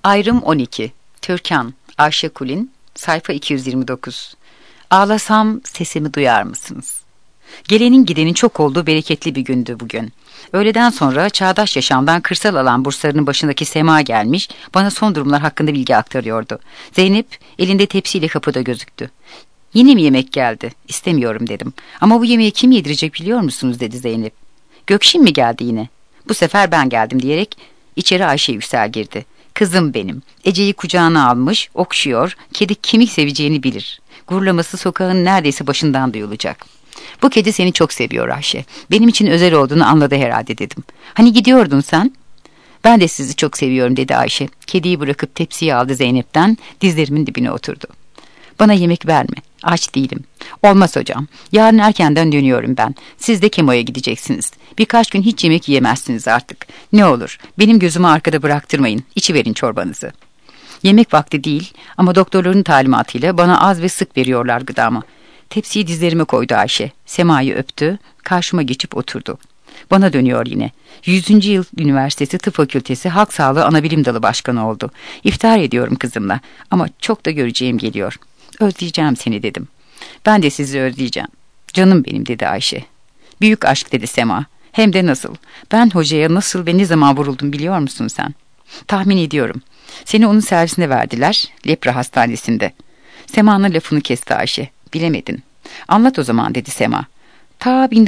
Ayrım 12. Türkan, Ayşe Kulin, sayfa 229. Ağlasam sesimi duyar mısınız? Gelenin gidenin çok olduğu bereketli bir gündü bugün. Öğleden sonra çağdaş yaşamdan kırsal alan burslarının başındaki Sema gelmiş, bana son durumlar hakkında bilgi aktarıyordu. Zeynep elinde tepsiyle kapıda gözüktü. Yine mi yemek geldi? İstemiyorum dedim. Ama bu yemeği kim yedirecek biliyor musunuz dedi Zeynep. Gökşin mi geldi yine? Bu sefer ben geldim diyerek içeri Ayşe Yüksel girdi. Kızım benim. Ece'yi kucağına almış, okşuyor, kedi kimi seveceğini bilir. Gurlaması sokağın neredeyse başından duyulacak. Bu kedi seni çok seviyor Ayşe. Benim için özel olduğunu anladı herhalde dedim. Hani gidiyordun sen? Ben de sizi çok seviyorum dedi Ayşe. Kediyi bırakıp tepsiyi aldı Zeynep'ten, dizlerimin dibine oturdu. Bana yemek verme. Aç değilim. Olmaz hocam. Yarın erkenden dönüyorum ben. Siz de kemoya gideceksiniz. Birkaç gün hiç yemek yiyemezsiniz artık. Ne olur benim gözümü arkada bıraktırmayın. İçiverin çorbanızı. Yemek vakti değil ama doktorların talimatıyla bana az ve sık veriyorlar gıdamı. Tepsiyi dizlerime koydu Ayşe. Sema'yı öptü. Karşıma geçip oturdu. Bana dönüyor yine. 100. Yıl Üniversitesi Tıp Fakültesi Halk Sağlığı Anabilim Dalı Başkanı oldu. İftihar ediyorum kızımla ama çok da göreceğim geliyor. Özleyeceğim seni dedim. Ben de sizi özleyeceğim. Canım benim dedi Ayşe. Büyük aşk dedi Sema. Hem de nasıl? Ben hocaya nasıl ve ne zaman vuruldum biliyor musun sen? Tahmin ediyorum. Seni onun servisine verdiler. Lepra hastanesinde. Sema'nın lafını kesti Ayşe. Bilemedin. Anlat o zaman dedi Sema. Ta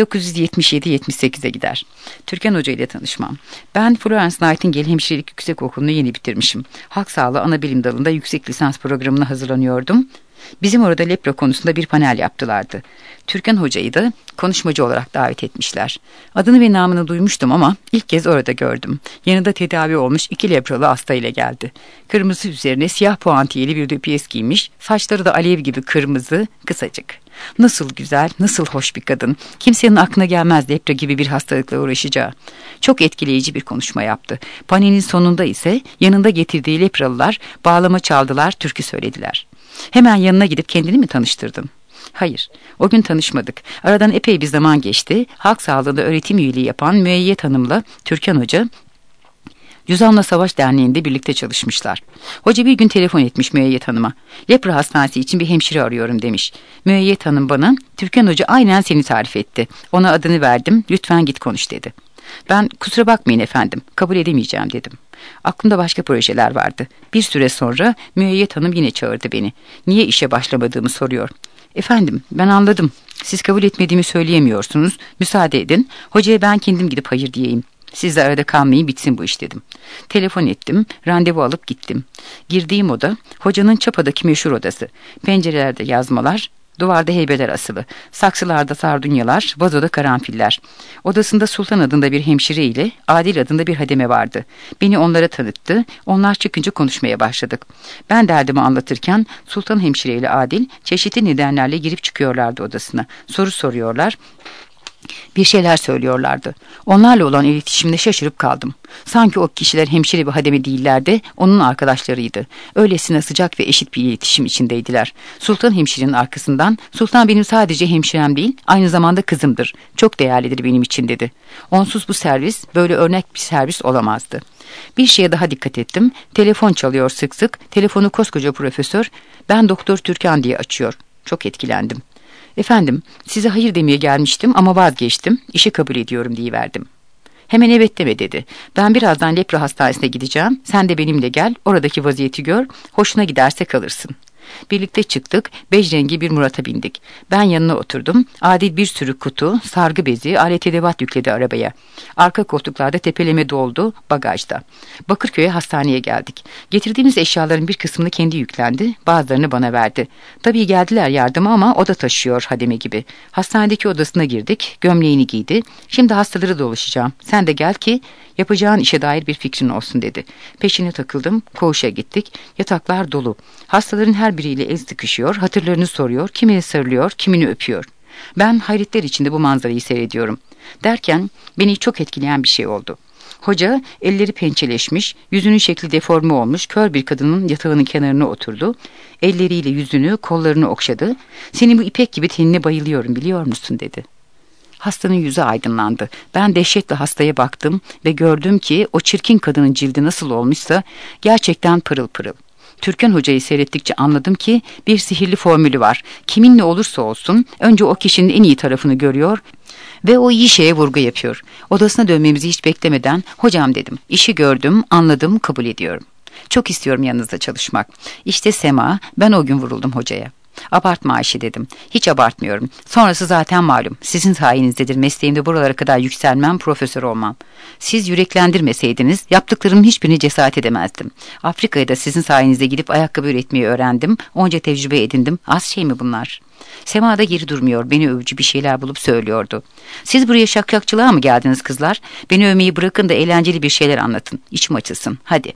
1977-78'e gider. Türkan Hoca ile tanışmam. Ben Florence Nightingale Hemşirelik Yüksekokulu'nu yeni bitirmişim. Halk Sağlığı Anabilim Dalı'nda yüksek lisans programına hazırlanıyordum. Bizim orada lepra konusunda bir panel yaptılardı. Türkan Hoca'yı da konuşmacı olarak davet etmişler. Adını ve namını duymuştum ama ilk kez orada gördüm. Yanında tedavi olmuş 2 lepralı hasta ile geldi. Kırmızı üzerine siyah puantiyeli bir döpiyes giymiş, saçları da alev gibi kırmızı, kısacık. Nasıl güzel, nasıl hoş bir kadın. Kimsenin aklına gelmez lepra gibi bir hastalıkla uğraşacağı. Çok etkileyici bir konuşma yaptı. Panelin sonunda ise yanında getirdiği lepralılar bağlama çaldılar, türkü söylediler. Hemen yanına gidip kendini mi tanıştırdın? Hayır, o gün tanışmadık. Aradan epey bir zaman geçti. Halk Sağlığı'nda öğretim üyeliği yapan Müeyyet Hanım'la Türkan Hoca Cüzamla Savaş Derneği'nde birlikte çalışmışlar. Hoca bir gün telefon etmiş Müeyyet Hanım'a. Lepra hastanesi için bir hemşire arıyorum demiş. Müeyyet Hanım bana Türkan Hoca aynen seni tarif etti. Ona adını verdim, lütfen git konuş dedi. Ben kusura bakmayın efendim, kabul edemeyeceğim dedim. Aklımda başka projeler vardı. Bir süre sonra Müeyyet Hanım yine çağırdı beni. Niye işe başlamadığımı soruyor. Efendim ben anladım. Siz kabul etmediğimi söyleyemiyorsunuz. Müsaade edin. Hocaya ben kendim gidip hayır diyeyim. Siz de arada kalmayın bitsin bu iş dedim. Telefon ettim. Randevu alıp gittim. Girdiğim oda hocanın Çapa'daki meşhur odası. Pencerelerde yazmalar, duvarda heybeler asılı. Saksılarda sardunyalar, vazoda karanfiller. Odasında Sultan adında bir hemşire ile Adil adında bir hademe vardı. Beni onlara tanıttı. Onlar çıkınca konuşmaya başladık. Ben derdimi anlatırken Sultan hemşire ile Adil çeşitli nedenlerle girip çıkıyorlardı odasına. Soru soruyorlar. Bir şeyler söylüyorlardı. Onlarla olan iletişimde şaşırıp kaldım. Sanki o kişiler hemşire bir hademe değillerdi, onun arkadaşlarıydı. Öylesine sıcak ve eşit bir iletişim içindeydiler. Sultan hemşirenin arkasından, Sultan benim sadece hemşirem değil, aynı zamanda kızımdır. Çok değerlidir benim için dedi. Onsuz bu servis böyle örnek bir servis olamazdı. Bir şeye daha dikkat ettim. Telefon çalıyor sık sık. Telefonu koskoca profesör, ben Doktor Türkan diye açıyor. Çok etkilendim. Efendim, size hayır demeye gelmiştim ama vazgeçtim. İşi kabul ediyorum diyiverdim. Hemen evet deme dedi. Ben birazdan lepra hastanesine gideceğim. Sen de benimle gel. Oradaki vaziyeti gör. Hoşuna giderse kalırsın. Birlikte çıktık. Bej rengi bir Murat'a bindik. Ben yanına oturdum. Adil bir sürü kutu, sargı bezi, alet edevat yükledi arabaya. Arka koltuklarda tepeleme doldu, bagajda. Bakırköy'e hastaneye geldik. Getirdiğimiz eşyaların bir kısmını kendi yüklendi, bazılarını bana verdi. Tabii geldiler yardıma ama o da taşıyor hademe gibi. Hastanedeki odasına girdik, gömleğini giydi. Şimdi hastaları dolaşacağım. Sen de gel ki yapacağın işe dair bir fikrin olsun dedi. Peşine takıldım, koğuşa gittik. Yataklar dolu. Hastaların her biriyle el sıkışıyor, hatırlarını soruyor, kimine sarılıyor, kimini öpüyor. Ben hayretler içinde bu manzarayı seyrediyorum. Derken beni çok etkileyen bir şey oldu. Hoca elleri pençeleşmiş, yüzünün şekli deforme olmuş, kör bir kadının yatağının kenarına oturdu. Elleriyle yüzünü, kollarını okşadı. Senin bu ipek gibi tenine bayılıyorum biliyor musun dedi. Hastanın yüzü aydınlandı. Ben dehşetle hastaya baktım ve gördüm ki o çirkin kadının cildi nasıl olmuşsa gerçekten pırıl pırıl. Türkan Hoca'yı seyrettikçe anladım ki bir sihirli formülü var. Kiminle olursa olsun önce o kişinin en iyi tarafını görüyor ve o iyi şeye vurgu yapıyor. Odasına dönmemizi hiç beklemeden hocam dedim. İşi gördüm, anladım, kabul ediyorum. Çok istiyorum yanınızda çalışmak. İşte Sema, ben o gün vuruldum hocaya. Abartma Ayşe dedim. Hiç abartmıyorum. Sonrası zaten malum. Sizin sayenizdedir mesleğimde buralara kadar yükselmem, profesör olmam. Siz yüreklendirmeseydiniz yaptıklarımın hiçbirini cesaret edemezdim. Afrika'ya da sizin sayenizde gidip ayakkabı üretmeyi öğrendim. Onca tecrübe edindim. Az şey mi bunlar? Sema da geri durmuyor. Beni övücü bir şeyler bulup söylüyordu. Siz buraya şakşakçılığa mı geldiniz kızlar? Beni övmeyi bırakın da eğlenceli bir şeyler anlatın. İçim açılsın. Hadi.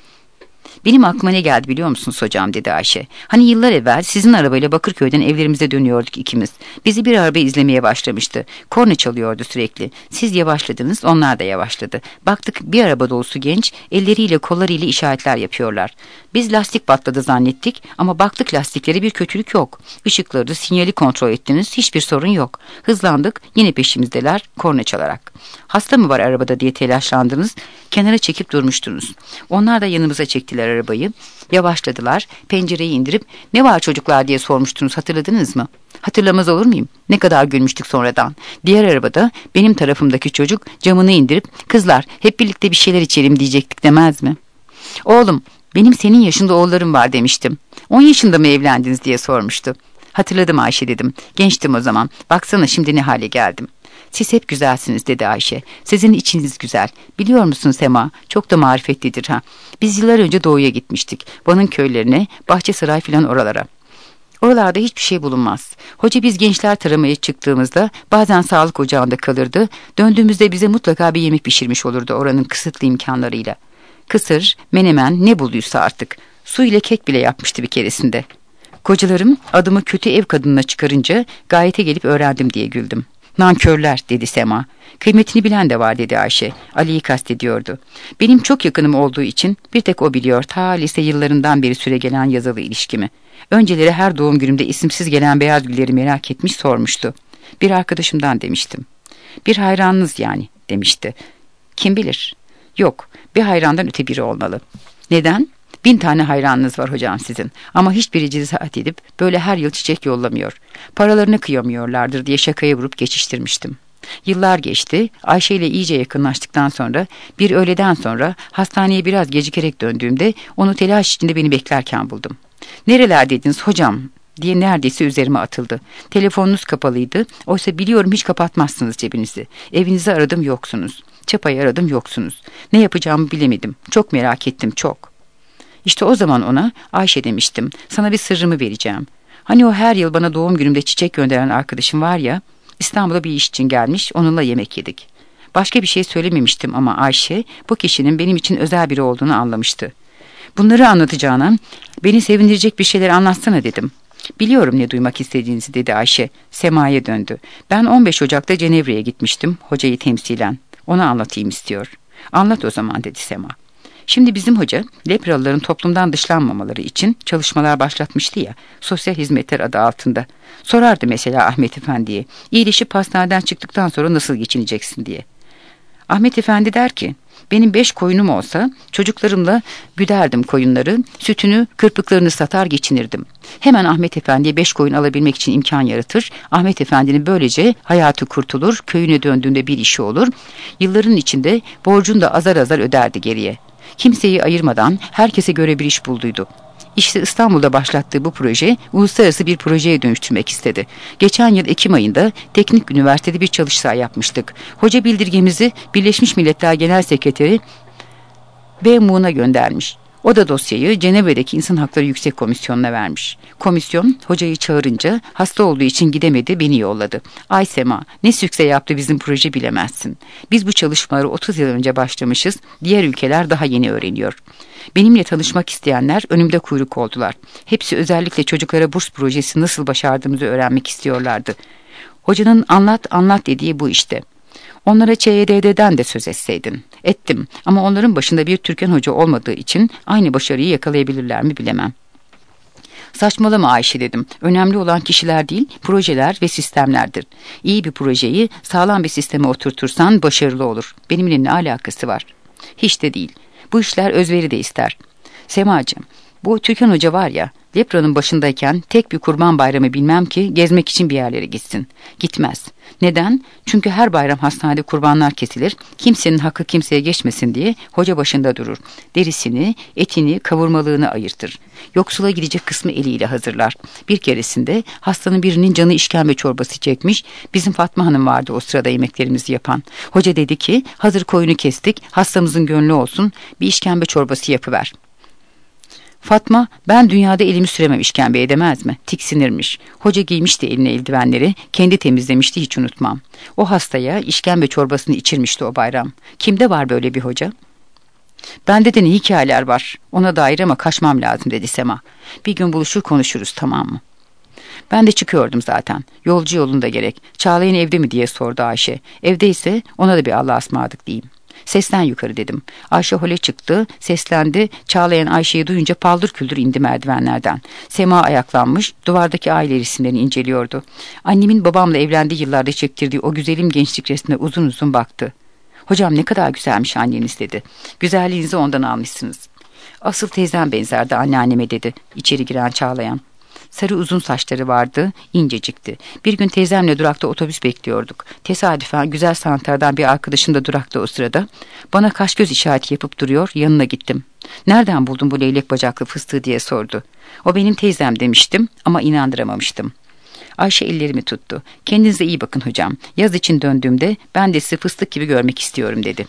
Benim aklıma ne geldi biliyor musunuz hocam dedi Ayşe. Hani yıllar evvel sizin arabayla Bakırköy'den evlerimize dönüyorduk ikimiz. Bizi bir araba izlemeye başlamıştı. Korna çalıyordu sürekli. Siz yavaşladınız, onlar da yavaşladı. Baktık bir araba dolusu genç elleriyle kollarıyla işaretler yapıyorlar. Biz lastik patladı zannettik ama baktık lastiklere bir kötülük yok. Işıkları, sinyali kontrol ettiniz, hiçbir sorun yok. Hızlandık, yine peşimizdeler korna çalarak. Hasta mı var arabada diye telaşlandınız, kenara çekip durmuştunuz. Onlar da yanımıza çektiler arabayı, yavaşladılar, pencereyi indirip ne var çocuklar diye sormuştunuz, hatırladınız mı? Hatırlamaz olur muyum? Ne kadar gülmüştük sonradan. Diğer arabada benim tarafımdaki çocuk camını indirip kızlar hep birlikte bir şeyler içelim diyecektik demez mi? Oğlum benim senin yaşında oğullarım var demiştim. 10 yaşında mı evlendiniz diye sormuştu. Hatırladım Ayşe dedim. Gençtim o zaman. Baksana şimdi ne hale geldim. Siz hep güzelsiniz dedi Ayşe. Sizin içiniz güzel. Biliyor musun Sema? Çok da marifetlidir ha. Biz yıllar önce doğuya gitmiştik. Van'ın köylerine, Bahçesaray filan oralara. Oralarda hiçbir şey bulunmaz. Hoca biz gençler taramaya çıktığımızda bazen sağlık ocağında kalırdı. Döndüğümüzde bize mutlaka bir yemek pişirmiş olurdu oranın kısıtlı imkanlarıyla. Kısır, menemen ne bulduysa artık. Su ile kek bile yapmıştı bir keresinde. Kocalarım adımı kötü ev kadınına çıkarınca gayete gelip öğrendim diye güldüm. Nankörler dedi Sema. Kıymetini bilen de var dedi Ayşe. Ali'yi kastediyordu. Benim çok yakınım olduğu için bir tek o biliyor ta lise yıllarından beri süregelen yazılı ilişkimi. Önceleri her doğum günümde isimsiz gelen beyaz gülleri merak etmiş sormuştu. Bir arkadaşımdan demiştim. Bir hayranınız yani demişti. Kim bilir? Yok, bir hayrandan öte biri olmalı. Neden? 1000 tane hayranınız var hocam sizin ama hiçbiri cesaret edip böyle her yıl çiçek yollamıyor. Paralarını kıyamıyorlardır diye şakaya vurup geçiştirmiştim. Yıllar geçti. Ayşe ile iyice yakınlaştıktan sonra bir öğleden sonra hastaneye biraz gecikerek döndüğümde onu telaş içinde beni beklerken buldum. Nerelerdeydiniz hocam diye neredeyse üzerime atıldı. Telefonunuz kapalıydı. Oysa biliyorum hiç kapatmazsınız cebinizi. Evinizi aradım yoksunuz. Çapayı aradım yoksunuz. Ne yapacağımı bilemedim. Çok merak ettim çok. İşte o zaman ona Ayşe demiştim. Sana bir sırrımı vereceğim. Hani o her yıl bana doğum günümde çiçek gönderen arkadaşım var ya. İstanbul'a bir iş için gelmiş. Onunla yemek yedik. Başka bir şey söylememiştim ama Ayşe bu kişinin benim için özel biri olduğunu anlamıştı. Bunları anlatacağına beni sevindirecek bir şeyler anlatsana dedim. Biliyorum ne duymak istediğinizi dedi Ayşe. Sema'ya döndü. Ben 15 Ocak'ta Cenevre'ye gitmiştim hocayı temsilen. Ona anlatayım istiyor. Anlat o zaman dedi Sema. Şimdi bizim hoca lepralıların toplumdan dışlanmamaları için çalışmalar başlatmıştı ya, sosyal hizmetler adı altında. Sorardı mesela Ahmet Efendi'ye, iyileşip hastaneden çıktıktan sonra nasıl geçineceksin diye. Ahmet Efendi der ki, benim 5 koyunum olsa çocuklarımla güderdim koyunları, sütünü, kırpıklarını satar geçinirdim. Hemen Ahmet Efendi'ye 5 koyun alabilmek için imkan yaratır. Ahmet Efendi'nin böylece hayatı kurtulur, köyüne döndüğünde bir işi olur. Yılların içinde borcunu da azar azar öderdi geriye. Kimseyi ayırmadan herkese göre bir iş bulduydu. İşte İstanbul'da başlattığı bu proje uluslararası bir projeye dönüştürmek istedi. Geçen yıl Ekim ayında Teknik Üniversitede bir çalıştay yapmıştık. Hoca bildirgemizi Birleşmiş Milletler Genel Sekreteri Ban Ki-moon'a göndermiş. O da dosyayı Cenevre'deki İnsan Hakları Yüksek Komisyonu'na vermiş. Komisyon hocayı çağırınca hasta olduğu için gidemedi, beni yolladı. Ay Sema, ne sükse yaptı bizim proje bilemezsin. Biz bu çalışmaları 30 yıl önce başlamışız, diğer ülkeler daha yeni öğreniyor. Benimle tanışmak isteyenler önümde kuyruk oldular. Hepsi özellikle çocuklara burs projesi nasıl başardığımızı öğrenmek istiyorlardı. Hocanın anlat anlat dediği bu işte. Onlara ÇYDD'den de söz etseydin. Ettim ama onların başında bir Türkan Hoca olmadığı için aynı başarıyı yakalayabilirler mi bilemem. Saçmalama Ayşe dedim. Önemli olan kişiler değil, projeler ve sistemlerdir. İyi bir projeyi sağlam bir sisteme oturtursan başarılı olur. Benimle ne alakası var? Hiç de değil. Bu işler özveri de ister. Semacığım, bu Türkan Hoca var ya, Lepra'nın başındayken tek bir kurban bayramı bilmem ki gezmek için bir yerlere gitsin. Gitmez. Neden? Çünkü her bayram hastanede kurbanlar kesilir, kimsenin hakkı kimseye geçmesin diye hoca başında durur. Derisini, etini, kavurmalığını ayırtır. Yoksula gidecek kısmı eliyle hazırlar. Bir keresinde hastanın birinin canı işkembe çorbası çekmiş, bizim Fatma Hanım vardı o sırada yemeklerimizi yapan. Hoca dedi ki, hazır koyunu kestik, hastamızın gönlü olsun, bir işkembe çorbası yapıver. Fatma, ben dünyada elimi süremem işkembeye demez mi? Tiksinirmiş. Hoca giymişti eline eldivenleri, kendi temizlemişti hiç unutmam. O hastaya işkembe çorbasını içirmişti o bayram. Kimde var böyle bir hoca? Bende de ne hikayeler var. Ona dair ama kaçmam lazım dedi Sema. Bir gün buluşur konuşuruz, tamam mı? Ben de çıkıyordum zaten. Yolcu yolunda gerek. Çağlayan evde mi diye sordu Ayşe. Evdeyse ona da bir Allah'a ısmarladık diyeyim. Seslen yukarı dedim. Ayşe hole çıktı, seslendi. Çağlayan Ayşe'yi duyunca paldır küldür indi merdivenlerden. Sema ayaklanmış, duvardaki aile resimlerini inceliyordu. Annemin babamla evlendiği yıllarda çektirdiği o güzelim gençlik resmine uzun uzun baktı. Hocam ne kadar güzelmiş anneniz dedi. Güzelliğinizi ondan almışsınız. Asıl teyzem benzerdi anneanneme dedi içeri giren Çağlayan. Sarı uzun saçları vardı, incecikti. Bir gün teyzemle durakta otobüs bekliyorduk. Tesadüfen güzel sanatlardan bir arkadaşım da durakta o sırada. Bana kaş göz işareti yapıp duruyor, yanına gittim. Nereden buldun bu leylek bacaklı fıstığı diye sordu. O benim teyzem demiştim ama inandıramamıştım. Ayşe ellerimi tuttu. Kendinize iyi bakın hocam. Yaz için döndüğümde ben de sizi fıstık gibi görmek istiyorum dedi.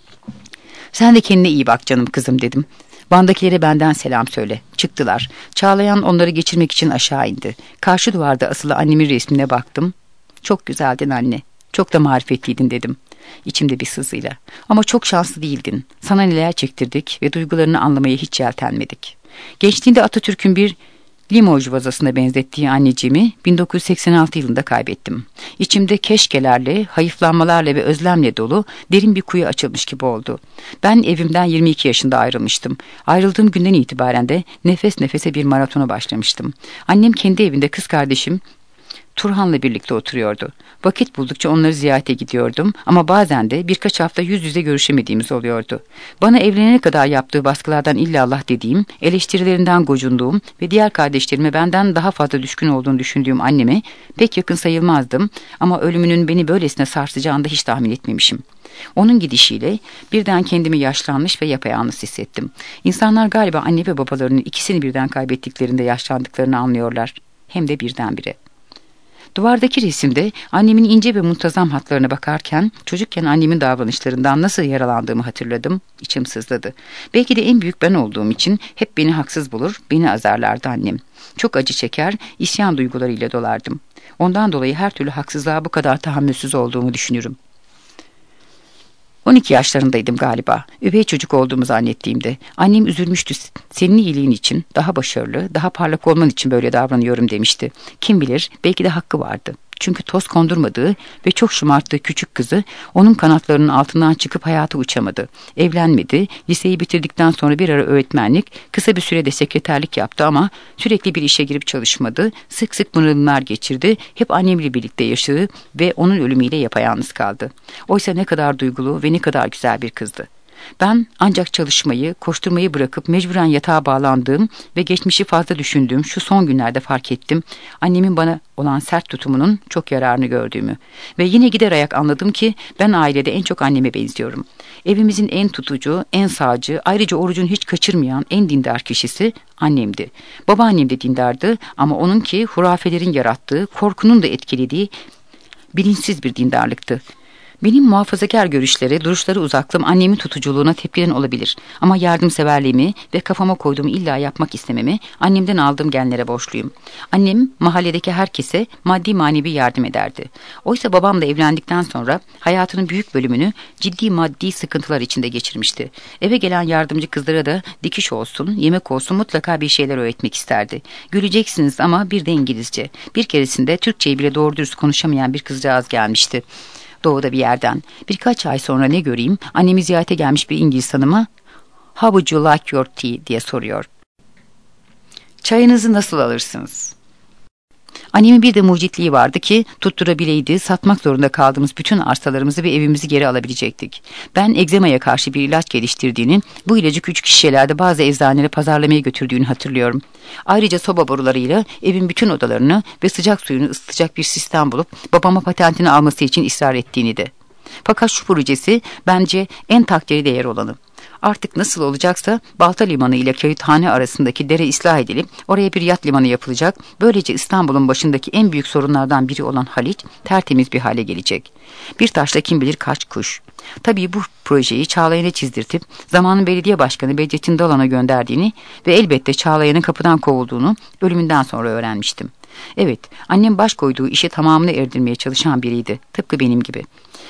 Sen de kendine iyi bak canım kızım dedim. Vandakilere benden selam söyle. Çıktılar. Çağlayan onları geçirmek için aşağı indi. Karşı duvarda asılı annemin resmine baktım. Çok güzeldin anne. Çok da marifetliydin dedim. İçimde bir sızıyla. Ama çok şanslı değildin. Sana neler çektirdik ve duygularını anlamaya hiç yeltenmedik. Gençliğinde Atatürk'ün bir Limoges vazasına benzettiği anneciğimi 1986 yılında kaybettim. İçimde keşkelerle, hayıflanmalarla ve özlemle dolu derin bir kuyu açılmış gibi oldu. Ben evimden 22 yaşında ayrılmıştım. Ayrıldığım günden itibaren de nefes nefese bir maratona başlamıştım. Annem kendi evinde, kız kardeşim Turhan'la birlikte oturuyordu. Vakit buldukça onları ziyarete gidiyordum ama bazen de birkaç hafta yüz yüze görüşemediğimiz oluyordu. Bana evlenene kadar yaptığı baskılardan illallah dediğim, eleştirilerinden gocunduğum ve diğer kardeşlerime benden daha fazla düşkün olduğunu düşündüğüm anneme pek yakın sayılmazdım ama ölümünün beni böylesine sarsacağını da hiç tahmin etmemişim. Onun gidişiyle birden kendimi yaşlanmış ve yapayalnız hissettim. İnsanlar galiba anne ve babalarının ikisini birden kaybettiklerinde yaşlandıklarını anlıyorlar. Hem de birdenbire. Duvardaki resimde annemin ince ve muntazam hatlarına bakarken çocukken annemin davranışlarından nasıl yaralandığımı hatırladım. İçim sızladı. Belki de en büyük ben olduğum için hep beni haksız bulur, beni azarlardı annem. Çok acı çeker, isyan duygularıyla dolardım. Ondan dolayı her türlü haksızlığa bu kadar tahammülsüz olduğumu düşünürüm. 12 yaşlarındaydım galiba. Üvey çocuk olduğumu zannettiğimde. Annem üzülmüştü. Senin iyiliğin için, daha başarılı, daha parlak olman için böyle davranıyorum demişti. Kim bilir, belki de hakkı vardı. Çünkü toz kondurmadığı ve çok şımarttığı küçük kızı onun kanatlarının altından çıkıp hayata uçamadı. Evlenmedi, liseyi bitirdikten sonra bir ara öğretmenlik, kısa bir sürede sekreterlik yaptı ama sürekli bir işe girip çalışmadı. Sık sık bunalımlar geçirdi, hep annemle birlikte yaşadı ve onun ölümüyle yapayalnız kaldı. Oysa ne kadar duygulu ve ne kadar güzel bir kızdı. Ben ancak çalışmayı, koşturmayı bırakıp mecburen yatağa bağlandığım ve geçmişi fazla düşündüğüm şu son günlerde fark ettim. Annemin bana olan sert tutumunun çok yararını gördüğümü. Ve yine gider ayak anladım ki ben ailede en çok anneme benziyorum. Evimizin en tutucu, en sağcı, ayrıca orucunu hiç kaçırmayan en dindar kişisi annemdi. Babaannem de dindardı ama onunki hurafelerin yarattığı, korkunun da etkilediği bilinçsiz bir dindarlıktı. Benim muhafazakar görüşleri, duruşları uzaklığım annemin tutuculuğuna tepkiden olabilir. Ama yardımseverliğimi ve kafama koyduğumu illa yapmak istememi annemden aldığım genlere borçluyum. Annem mahalledeki herkese maddi manevi yardım ederdi. Oysa babamla evlendikten sonra hayatının büyük bölümünü ciddi maddi sıkıntılar içinde geçirmişti. Eve gelen yardımcı kızlara da dikiş olsun, yemek olsun mutlaka bir şeyler öğretmek isterdi. Güleceksiniz ama bir de İngilizce. Bir keresinde Türkçeyi bile doğru dürüst konuşamayan bir kızcağız gelmişti. Doğuda bir yerden. Birkaç ay sonra ne göreyim, annemi ziyarete gelmiş bir İngiliz hanıma "How would you like your tea?" diye soruyor. Çayınızı nasıl alırsınız? Annemin bir de mucitliği vardı ki tutturabileydi, satmak zorunda kaldığımız bütün arsalarımızı ve evimizi geri alabilecektik. Ben egzemaya karşı bir ilaç geliştirdiğini, bu ilacı küçük şişelerde bazı eczanelere pazarlamaya götürdüğünü hatırlıyorum. Ayrıca soba borularıyla evin bütün odalarını ve sıcak suyunu ısıtacak bir sistem bulup babama patentini alması için ısrar ettiğini de. Fakat şu projesi bence en takdiri değer olanı. Artık nasıl olacaksa Balta Limanı ile Kağıthane arasındaki dere ıslah edilip oraya bir yat limanı yapılacak. Böylece İstanbul'un başındaki en büyük sorunlardan biri olan Haliç tertemiz bir hale gelecek. Bir taşla kim bilir kaç kuş. Tabii bu projeyi Çağlayan'a çizdirtip zamanın belediye başkanı Bedrettin Dalan'a gönderdiğini ve elbette Çağlayan'ın kapıdan kovulduğunu ölümünden sonra öğrenmiştim. Evet, annem baş koyduğu işe tamamını erdirmeye çalışan biriydi, tıpkı benim gibi.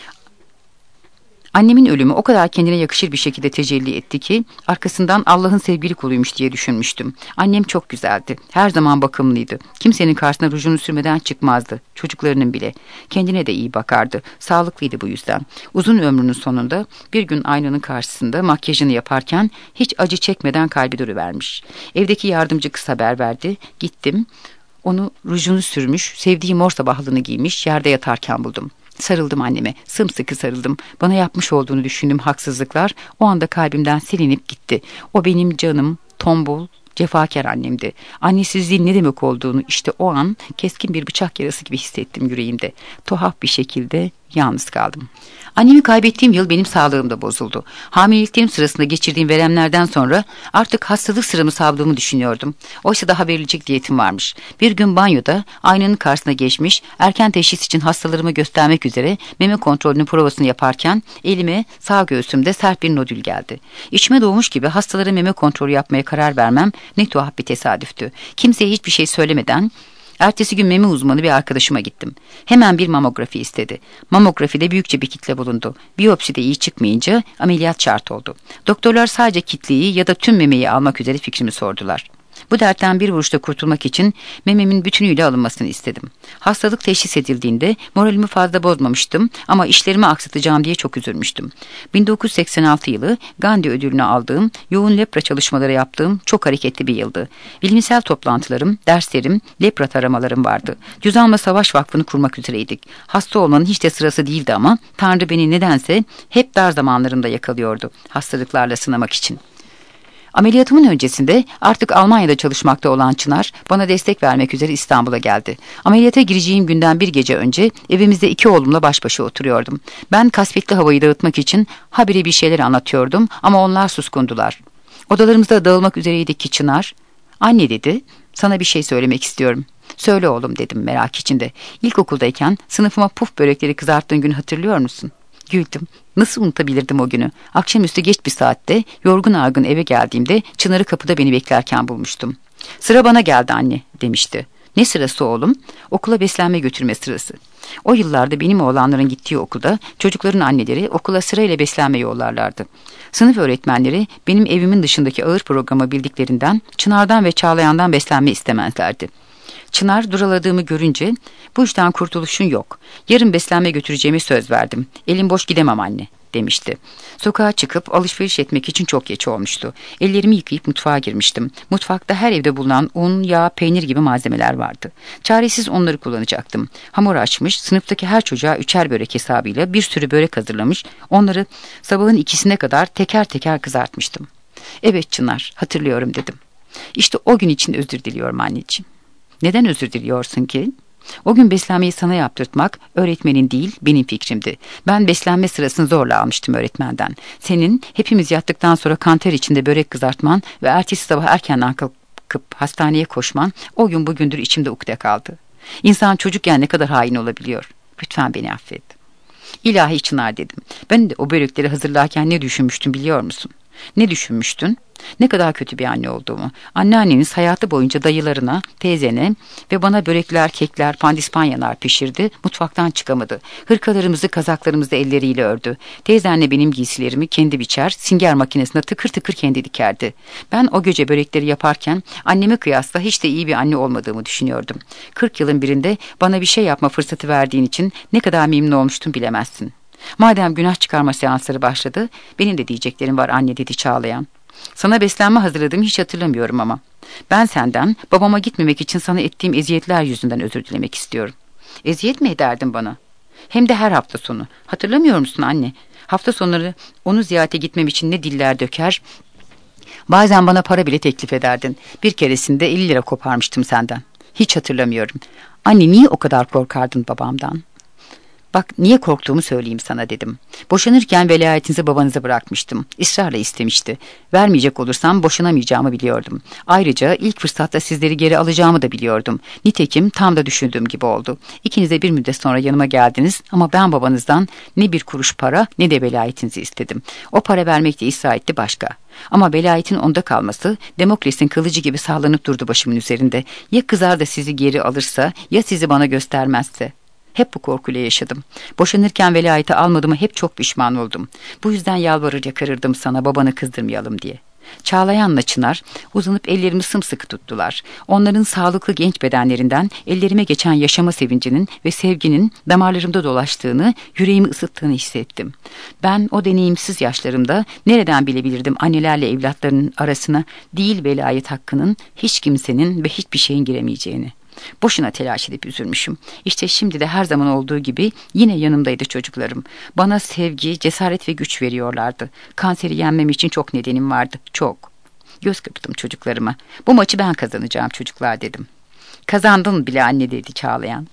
Annemin ölümü o kadar kendine yakışır bir şekilde tecelli etti ki arkasından Allah'ın sevgili kuluymuş diye düşünmüştüm. Annem çok güzeldi. Her zaman bakımlıydı. Kimsenin karşısına rujunu sürmeden çıkmazdı. Çocuklarının bile. Kendine de iyi bakardı. Sağlıklıydı bu yüzden. Uzun ömrünün sonunda bir gün aynanın karşısında makyajını yaparken hiç acı çekmeden kalbi duruvermiş. Evdeki yardımcı kız haber verdi. Gittim. Onu rujunu sürmüş, sevdiği mor sabahlığını giymiş, yerde yatarken buldum. Sarıldım anneme, sımsıkı sarıldım. Bana yapmış olduğunu düşündüğüm haksızlıklar o anda kalbimden silinip gitti. O benim canım, tombul, cefakar annemdi. Annesizliğin ne demek olduğunu işte o an keskin bir bıçak yarası gibi hissettim yüreğimde. Tuhaf bir şekilde yalnız kaldım. Annemi kaybettiğim yıl benim sağlığım da bozuldu. Hamileliklerim sırasında geçirdiğim veremlerden sonra artık hastalık sıramı savdığımı düşünüyordum. Oysa daha verilecek diyetim varmış. Bir gün banyoda aynanın karşısına geçmiş, erken teşhis için hastalarımı göstermek üzere meme kontrolünün provasını yaparken elime sağ göğsümde sert bir nodül geldi. İçime doğmuş gibi hastalara meme kontrolü yapmaya karar vermem ne tuhaf bir tesadüftü. Kimseye hiçbir şey söylemeden ertesi gün meme uzmanı bir arkadaşıma gittim. Hemen bir mamografi istedi. Mamografide büyükçe bir kitle bulundu. Biyopsi de iyi çıkmayınca ameliyat şart oldu. Doktorlar sadece kitleyi ya da tüm memeyi almak üzere fikrimi sordular. Bu dertten bir vuruşta kurtulmak için mememin bütünüyle alınmasını istedim. Hastalık teşhis edildiğinde moralimi fazla bozmamıştım ama işlerimi aksatacağım diye çok üzülmüştüm. 1986 yılı Gandhi ödülünü aldığım, yoğun lepra çalışmaları yaptığım çok hareketli bir yıldı. Bilimsel toplantılarım, derslerim, lepra taramalarım vardı. Cüzdanla Savaş Vakfı'nı kurmak üzereydik. Hasta olmanın hiç de sırası değildi ama Tanrı beni nedense hep dar zamanlarımda yakalıyordu hastalıklarla sınamak için. Ameliyatımın öncesinde artık Almanya'da çalışmakta olan Çınar bana destek vermek üzere İstanbul'a geldi. Ameliyata gireceğim günden bir gece önce evimizde iki oğlumla baş başa oturuyordum. Ben kasvetli havayı dağıtmak için habire bir şeyler anlatıyordum ama onlar suskundular. Odalarımızda dağılmak üzereydik ki Çınar, "Anne," dedi, "sana bir şey söylemek istiyorum." "Söyle oğlum," dedim merak içinde. "İlkokuldayken sınıfıma puf börekleri kızarttığın günü hatırlıyor musun?" Güldüm. Nasıl unutabilirdim o günü? Akşamüstü geç bir saatte yorgun argın eve geldiğimde Çınar'ı kapıda beni beklerken bulmuştum. "Sıra bana geldi anne," demişti. "Ne sırası oğlum?" "Okula beslenme götürme sırası." O yıllarda benim oğlanların gittiği okulda çocukların anneleri okula sırayla beslenme yollarlardı. Sınıf öğretmenleri benim evimin dışındaki ağır programı bildiklerinden Çınar'dan ve Çağlayan'dan beslenme istemezlerdi. Çınar duraladığımı görünce, "Bu işten kurtuluşun yok. Yarın beslenme götüreceğimi söz verdim. Elim boş gidemem anne," demişti. Sokağa çıkıp alışveriş etmek için çok geç olmuştu. Ellerimi yıkayıp mutfağa girmiştim. Mutfakta her evde bulunan un, yağ, peynir gibi malzemeler vardı. Çaresiz onları kullanacaktım. Hamur açmış, sınıftaki her çocuğa 3'er börek hesabıyla bir sürü börek hazırlamış, onları sabahın 2'sine kadar teker teker kızartmıştım. "Evet Çınar, hatırlıyorum," dedim. "İşte o gün için özür diliyorum anneciğim." "Neden özür diliyorsun ki?" "O gün beslenmeyi sana yaptırtmak öğretmenin değil benim fikrimdi. Ben beslenme sırasını zorla almıştım öğretmenden. Senin hepimiz yattıktan sonra kanter içinde börek kızartman ve ertesi sabah erkenden kalkıp hastaneye koşman o gün bugündür içimde ukde kaldı. İnsan çocukken ne kadar hain olabiliyor. Lütfen beni affet." "İlahi Çınar," dedim. "Ben de o börekleri hazırlarken ne düşünmüştüm biliyor musun?" "Ne düşünmüştün?" "Ne kadar kötü bir anne olduğumu. Anneanneniz hayatı boyunca dayılarına, teyzene ve bana börekler, kekler, pandispanyalar pişirdi. Mutfaktan çıkamadı. Hırkalarımızı, kazaklarımızı elleriyle ördü. Teyzenle benim giysilerimi kendi biçer, singer makinesine tıkır tıkır kendi dikerdi. Ben o gece börekleri yaparken anneme kıyasla hiç de iyi bir anne olmadığımı düşünüyordum. 40 yılın birinde bana bir şey yapma fırsatı verdiğin için ne kadar memnun olmuştum bilemezsin. Madem günah çıkarma seansları başladı, benim de diyeceklerim var anne," dedi Çağlayan. "Sana beslenme hazırladığımı hiç hatırlamıyorum ama. Ben senden babama gitmemek için sana ettiğim eziyetler yüzünden özür dilemek istiyorum. Eziyet mi ederdin bana? Hem de her hafta sonu. Hatırlamıyor musun anne? Hafta sonları onu ziyarete gitmem için ne diller döker. Bazen bana para bile teklif ederdin. Bir keresinde 50 lira koparmıştım senden. Hiç hatırlamıyorum. Anne, niye o kadar korkardın babamdan? Bak, niye korktuğumu söyleyeyim sana dedim. Boşanırken velayetinizi babanıza bırakmıştım. İsrarla istemişti. Vermeyecek olursam boşanamayacağımı biliyordum. Ayrıca ilk fırsatta sizleri geri alacağımı da biliyordum. Nitekim tam da düşündüğüm gibi oldu. İkiniz de bir müddet sonra yanıma geldiniz ama ben babanızdan ne bir kuruş para ne de velayetinizi istedim. O para vermekte ısrar etti başka. Ama velayetin onda kalması Demokles'in kılıcı gibi sallanıp durdu başımın üzerinde. Ya kızar da sizi geri alırsa, ya sizi bana göstermezse? Hep bu korkuyla yaşadım. Boşanırken velayeti almadığıma hep çok pişman oldum. Bu yüzden yalvarır yakarırdım sana babanı kızdırmayalım diye. Çağlayan'la Çınar uzanıp ellerimi sımsıkı tuttular. Onların sağlıklı genç bedenlerinden ellerime geçen yaşama sevincinin ve sevginin damarlarımda dolaştığını, yüreğimi ısıttığını hissettim. Ben o deneyimsiz yaşlarımda nereden bilebilirdim annelerle evlatlarının arasına değil velayet hakkının hiç kimsenin ve hiçbir şeyin giremeyeceğini. Boşuna telaş edip üzülmüşüm. İşte şimdi de her zaman olduğu gibi yine yanımdaydı çocuklarım. Bana sevgi, cesaret ve güç veriyorlardı. Kanseri yenmem için çok nedenim vardı, çok. Göz kırptım çocuklarıma. Bu maçı ben kazanacağım çocuklar dedim. Kazandın bile anne dedi Çağlayan.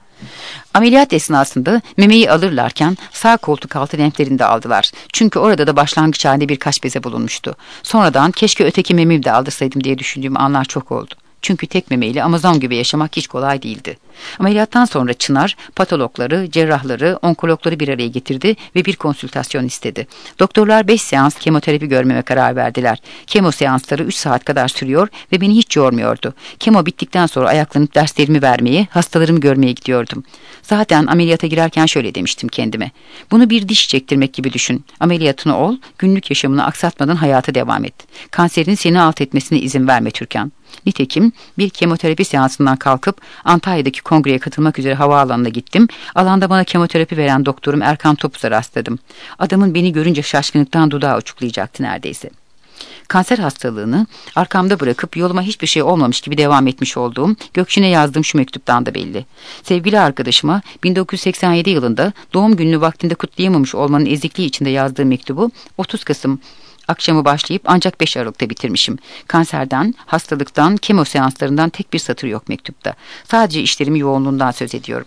Ameliyat esnasında memeyi alırlarken sağ koltuk altı lenflerini de aldılar. Çünkü orada da başlangıç halinde birkaç beze bulunmuştu. Sonradan keşke öteki mememi de aldırsaydım diye düşündüğüm anlar çok oldu. Çünkü tek memeyle Amazon gibi yaşamak hiç kolay değildi. Ameliyattan sonra Çınar, patologları, cerrahları, onkologları bir araya getirdi ve bir konsültasyon istedi. Doktorlar 5 seans kemoterapi görmeme karar verdiler. Kemo seansları 3 saat kadar sürüyor ve beni hiç yormuyordu. Kemo bittikten sonra ayaklanıp derslerimi vermeye, hastalarımı görmeye gidiyordum. Zaten ameliyata girerken şöyle demiştim kendime. Bunu bir diş çektirmek gibi düşün. Ameliyatını ol, günlük yaşamını aksatmadan hayata devam et. Kanserin seni alt etmesine izin verme Türkan. Nitekim bir kemoterapi seansından kalkıp Antalya'daki kongreye katılmak üzere havaalanına gittim. Alanda bana kemoterapi veren doktorum Erkan Topuz'a rastladım. Adamın beni görünce şaşkınlıktan dudağı uçuklayacaktı neredeyse. Kanser hastalığını arkamda bırakıp yoluma hiçbir şey olmamış gibi devam etmiş olduğum Gökçin'e yazdığım şu mektuptan da belli. Sevgili arkadaşıma 1987 yılında doğum gününü vaktinde kutlayamamış olmanın ezikliği içinde yazdığım mektubu 30 Kasım akşamı başlayıp ancak 5 Aralık'ta bitirmişim. Kanserden, hastalıktan, kemo seanslarından tek bir satır yok mektupta. Sadece işlerimi yoğunluğundan söz ediyorum.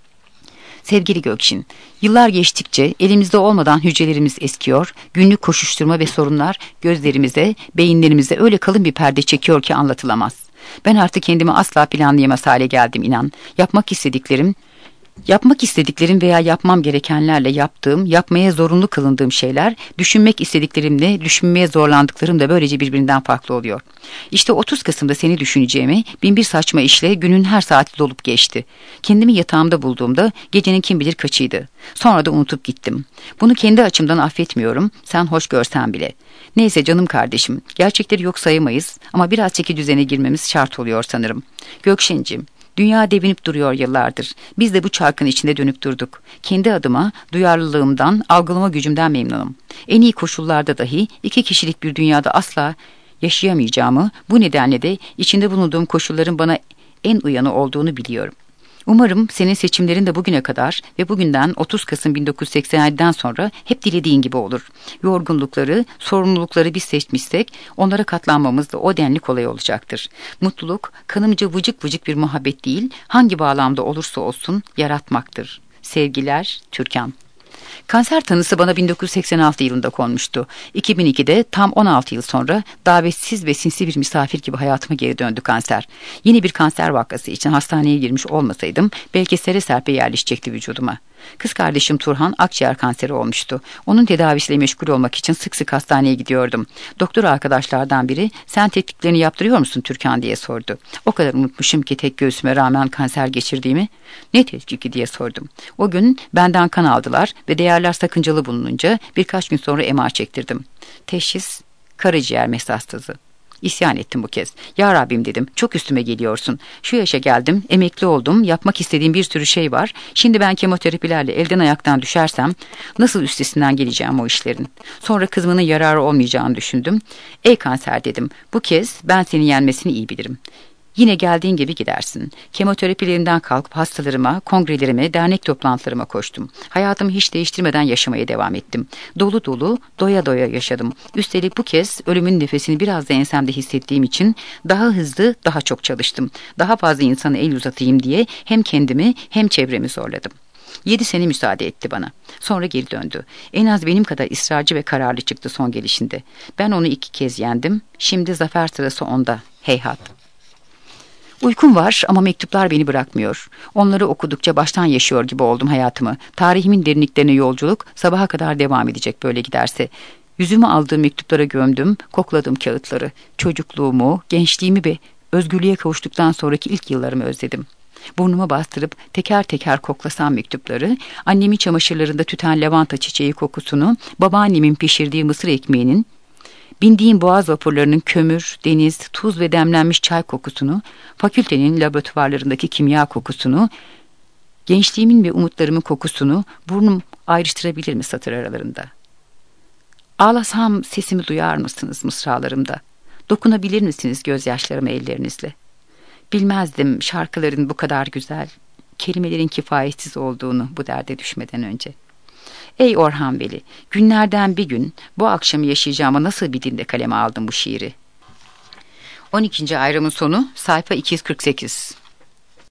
Sevgili Gökçin, yıllar geçtikçe elimizde olmadan hücrelerimiz eskiyor, günlük koşuşturma ve sorunlar gözlerimize, beyinlerimize öyle kalın bir perde çekiyor ki anlatılamaz. Ben artık kendimi asla planlayamaz hale geldim inan. Yapmak istediklerim veya yapmam gerekenlerle yaptığım, yapmaya zorunlu kılındığım şeyler, düşünmek istediklerimle düşünmeye zorlandıklarım da böylece birbirinden farklı oluyor. İşte 30 Kasım'da seni düşüneceğimi, binbir saçma işle günün her saati dolup geçti. Kendimi yatağımda bulduğumda gecenin kim bilir kaçıydı. Sonra da unutup gittim. Bunu kendi açımdan affetmiyorum, sen hoş görsen bile. Neyse canım kardeşim, gerçekleri yok sayamayız ama biraz çeki düzene girmemiz şart oluyor sanırım. Gökşen'cim, dünya devinip duruyor yıllardır. Biz de bu çarkın içinde dönüp durduk. Kendi adıma duyarlılığımdan, algılama gücümden memnunum. En iyi koşullarda dahi 2 kişilik bir dünyada asla yaşayamayacağımı, bu nedenle de içinde bulunduğum koşulların bana en uyanı olduğunu biliyorum. Umarım senin seçimlerin de bugüne kadar ve bugünden 30 Kasım 1987'den sonra hep dilediğin gibi olur. Yorgunlukları, sorumlulukları biz seçmişsek onlara katlanmamız da o denli kolay olacaktır. Mutluluk kanımca vıcık vıcık bir muhabbet değil, hangi bağlamda olursa olsun yaratmaktır. Sevgiler, Türkan. Kanser tanısı bana 1986 yılında konmuştu. 2002'de tam 16 yıl sonra davetsiz ve sinsi bir misafir gibi hayatıma geri döndü kanser. Yeni bir kanser vakası için hastaneye girmiş olmasaydım belki sere serpe yerleşecekti vücuduma. Kız kardeşim Turhan akciğer kanseri olmuştu. Onun tedavisiyle meşgul olmak için sık sık hastaneye gidiyordum. Doktor arkadaşlardan biri sen tetkiklerini yaptırıyor musun Türkan diye sordu. O kadar unutmuşum ki tek göğsüme rağmen kanser geçirdiğimi. Ne tetkiki diye sordum. O gün benden kan aldılar ve değerler sakıncalı bulununca birkaç gün sonra MR çektirdim. Teşhis karaciğer metastazı. İsyan ettim bu kez. Ya Rabbim dedim, çok üstüme geliyorsun. Şu yaşa geldim, emekli oldum, yapmak istediğim bir sürü şey var. Şimdi ben kemoterapilerle elden ayaktan düşersem nasıl üstesinden geleceğim o işlerin? Sonra kızımın yararı olmayacağını düşündüm. Ey kanser dedim, bu kez ben seni yenmesini iyi bilirim. Yine geldiğin gibi gidersin. Kemoterapilerinden kalkıp hastalarıma, kongrelerime, dernek toplantılarıma koştum. Hayatımı hiç değiştirmeden yaşamaya devam ettim. Dolu dolu, doya doya yaşadım. Üstelik bu kez ölümün nefesini biraz da ensemde hissettiğim için daha hızlı, daha çok çalıştım. Daha fazla insana el uzatayım diye hem kendimi hem çevremi zorladım. 7 sene müsaade etti bana. Sonra geri döndü. En az benim kadar ısrarcı ve kararlı çıktı son gelişinde. Ben onu 2 kez yendim. Şimdi zafer sırası onda. Heyhat. Uykum var ama mektuplar beni bırakmıyor. Onları okudukça baştan yaşıyor gibi oldum hayatımı. Tarihimin derinliklerine yolculuk sabaha kadar devam edecek böyle giderse. Yüzümü aldığım mektuplara gömdüm, kokladım kağıtları. Çocukluğumu, gençliğimi ve özgürlüğe kavuştuktan sonraki ilk yıllarımı özledim. Burnuma bastırıp teker teker koklasam mektupları, annemin çamaşırlarında tüten lavanta çiçeği kokusunu, babaannemin pişirdiği mısır ekmeğinin, bindiğim boğaz vapurlarının kömür, deniz, tuz ve demlenmiş çay kokusunu, fakültenin laboratuvarlarındaki kimya kokusunu, gençliğimin ve umutlarımın kokusunu burnum ayrıştırabilir mi satır aralarında? Ağlasam sesimi duyar mısınız mısralarımda? Dokunabilir misiniz gözyaşlarıma ellerinizle? Bilmezdim şarkıların bu kadar güzel, kelimelerin kifayetsiz olduğunu bu derde düşmeden önce. Ey Orhan Veli, günlerden bir gün bu akşamı yaşayacağıma nasıl bir dinde kaleme aldım bu şiiri? 12. ayrımın sonu sayfa 248.